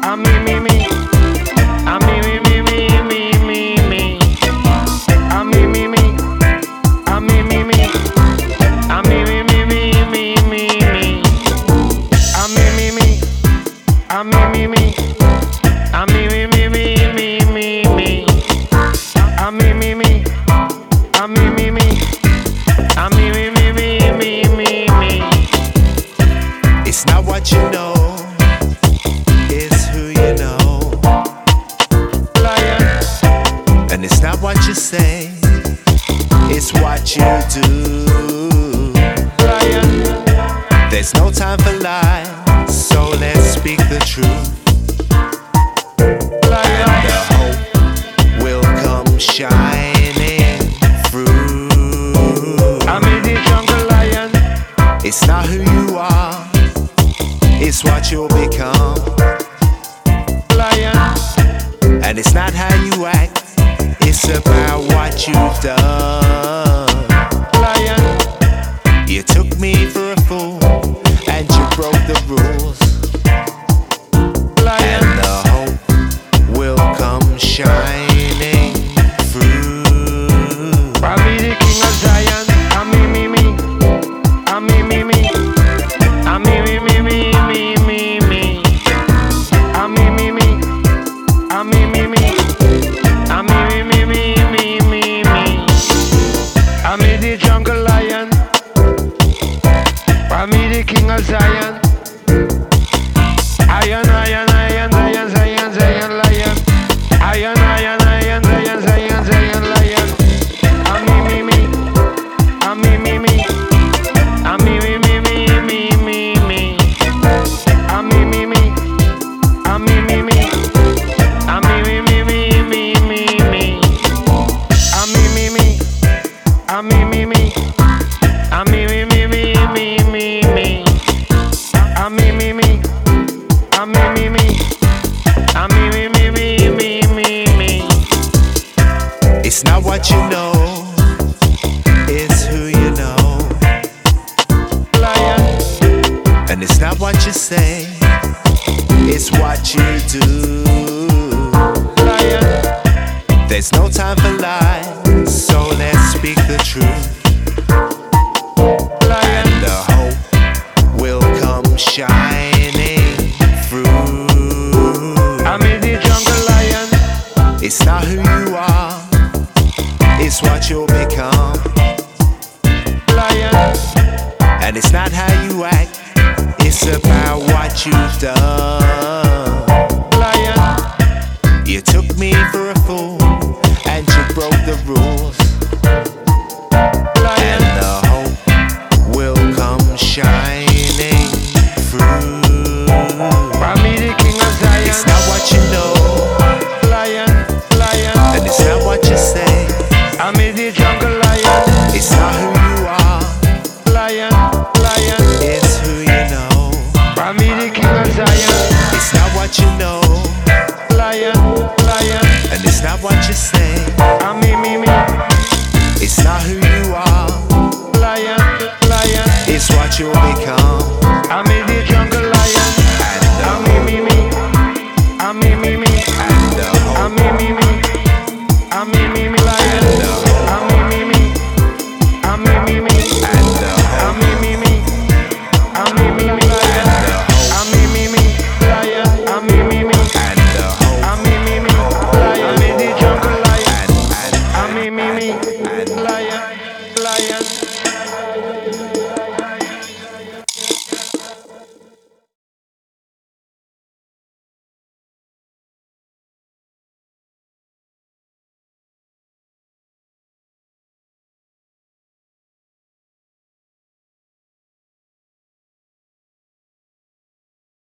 It's not what you know, it's who you know. And it's not what you say, it's what you do. There's no time for lies, so let's speak the truth. And the hope will come shining through. I'm in the jungle lion. It's not who you are, it's what you'll become. Lion. And it's not how you act, it's about what you've done. Lion. You took me for a fool, and you broke the rules. Lion. And the hope will come shining through. I'm the king of Zion. I'm me. I'm me. I'm me. I'm me. I'm me. I'm in the jungle lion. I'm the king of Zion. Iron, lion. Iron, lion. I'm me. I'm me. I'm me. It's not what you know, it's who you know. And it's not what you say, it's what you do. There's no time for lies, so let's speak the truth. And the hope will come shining through. I'm in the jungle lion. It's not who you are, it's what you'll become. Lion. And it's not how you act, it's about what you've done. Lion. You took me for a fool, and you broke the rules. And the hope will come shining through. I'm the king of Zion. It's not what you know, Lion. and it's not what you say. I'm in the jungle lion. It's not who you are, Lion. it's who you know. I'm the king of Zion. It's not what you know, Lion. and it's not what you say. I'm me. It's not who you are, Lion. it's what you'll become.